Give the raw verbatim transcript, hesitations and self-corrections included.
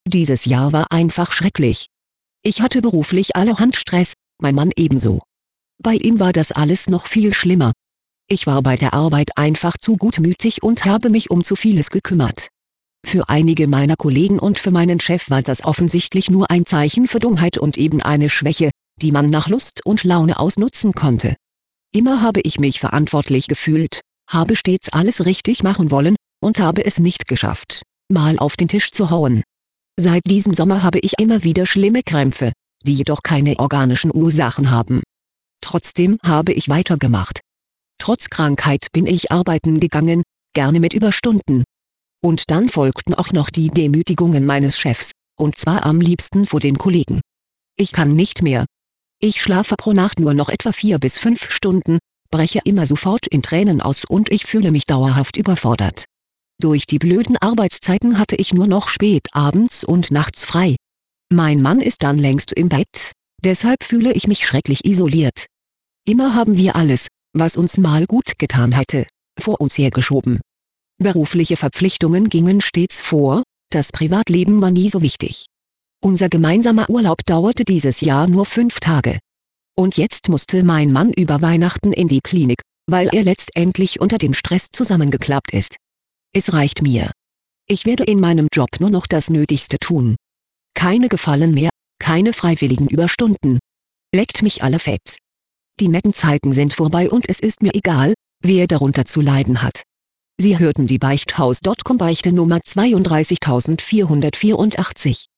Dieses Jahr war einfach schrecklich. Ich hatte beruflich allerhand Stress, mein Mann ebenso. Bei ihm war das alles noch viel schlimmer. Ich war bei der Arbeit einfach zu gutmütig und habe mich um zu vieles gekümmert. Für einige meiner Kollegen und für meinen Chef war das offensichtlich nur ein Zeichen für Dummheit und eben eine Schwäche, die man nach Lust und Laune ausnutzen konnte. Immer habe ich mich verantwortlich gefühlt, habe stets alles richtig machen wollen und habe es nicht geschafft, mal auf den Tisch zu hauen. Seit diesem Sommer habe ich immer wieder schlimme Krämpfe, die jedoch keine organischen Ursachen haben. Trotzdem habe ich weitergemacht. Trotz Krankheit bin ich arbeiten gegangen, gerne mit Überstunden. Und dann folgten auch noch die Demütigungen meines Chefs, und zwar am liebsten vor den Kollegen. Ich kann nicht mehr. Ich schlafe pro Nacht nur noch etwa vier bis fünf Stunden, breche immer sofort in Tränen aus und ich fühle mich dauerhaft überfordert. Durch die blöden Arbeitszeiten hatte ich nur noch spät abends und nachts frei. Mein Mann ist dann längst im Bett, deshalb fühle ich mich schrecklich isoliert. Immer haben wir alles, was uns mal gut getan hätte, vor uns hergeschoben. Berufliche Verpflichtungen gingen stets vor, das Privatleben war nie so wichtig. Unser gemeinsamer Urlaub dauerte dieses Jahr nur fünf Tage. Und jetzt musste mein Mann über Weihnachten in die Klinik, weil er letztendlich unter dem Stress zusammengeklappt ist. Es reicht mir. Ich werde in meinem Job nur noch das Nötigste tun. Keine Gefallen mehr, keine freiwilligen Überstunden. Leckt mich alle fett. Die netten Zeiten sind vorbei und es ist mir egal, wer darunter zu leiden hat. Sie hörten die Beichthaus Punkt com Beichte Nummer zweiunddreißigtausendvierhundertvierundachtzig.